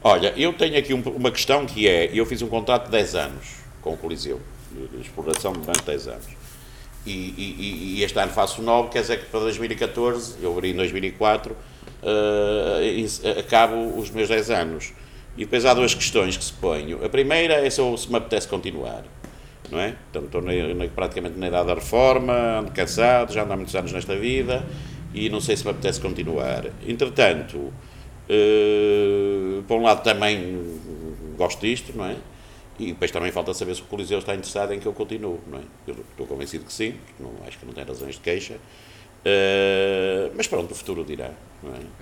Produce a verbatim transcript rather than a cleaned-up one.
Olha, eu tenho aqui um, uma questão que é, eu fiz um contrato de dez anos com o Coliseu, de, de exploração durante dez anos. E, e, e este ano faço nove, quer dizer que para dois mil e catorze, eu abri em dois mil e quatro, uh, acabo os meus dez anos. E depois há duas questões que se ponho. A primeira é se, eu, se me apetece continuar, não é? Portanto, estou na, na, praticamente na idade da reforma, ando cansado, já ando há muitos anos nesta vida e não sei se me apetece continuar. Entretanto, uh, por um lado também gosto disto, não é? E depois também falta saber se o Coliseu está interessado em que eu continue, não é? Eu estou convencido que sim, não, acho que não tem razões de queixa. Uh, mas pronto, o futuro dirá, não é?